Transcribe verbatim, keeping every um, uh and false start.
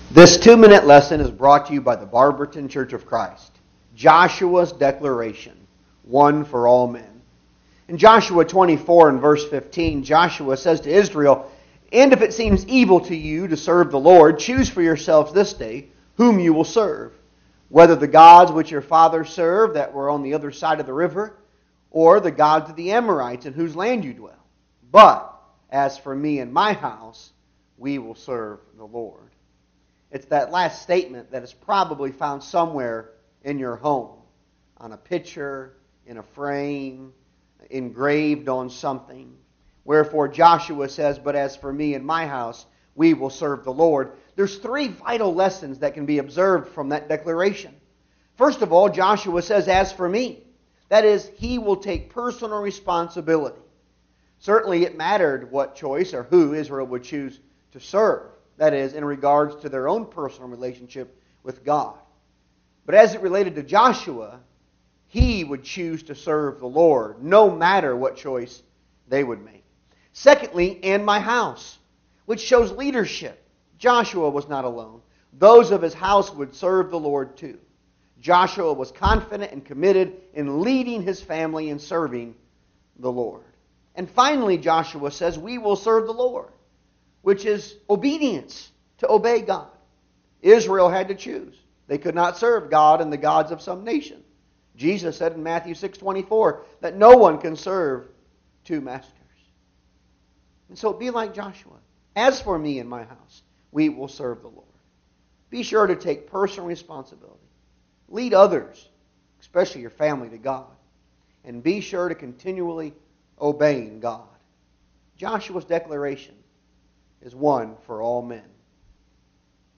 This two-minute lesson is brought to you by the Barberton Church of Christ. Joshua's declaration, one for all men. In Joshua twenty-four and verse fifteen, Joshua says to Israel, "And if it seems evil to you to serve the Lord, choose for yourselves this day whom you will serve, whether the gods which your fathers served that were on the other side of the river, or the gods of the Amorites in whose land you dwell. But as for me and my house, we will serve the Lord." It's that last statement that is probably found somewhere in your home, on a picture, in a frame, engraved on something. Wherefore Joshua says, "But as for me and my house, we will serve the Lord." There's three vital lessons that can be observed from that declaration. First of all, Joshua says, "As for me," that is, he will take personal responsibility. Certainly it mattered what choice or who Israel would choose to serve. That is, in regards to their own personal relationship with God. But as it related to Joshua, he would choose to serve the Lord, no matter what choice they would make. Secondly, "and my house," which shows leadership. Joshua was not alone. Those of his house would serve the Lord too. Joshua was confident and committed in leading his family in serving the Lord. And finally, Joshua says, "We will serve the Lord," which is obedience, to obey God. Israel had to choose. They could not serve God and the gods of some nation. Jesus said in Matthew six twenty-four that no one can serve two masters. And so be like Joshua. "As for me and my house, we will serve the Lord." Be sure to take personal responsibility. Lead others, especially your family, to God. And be sure to continually obey God. Joshua's declaration is one for all men.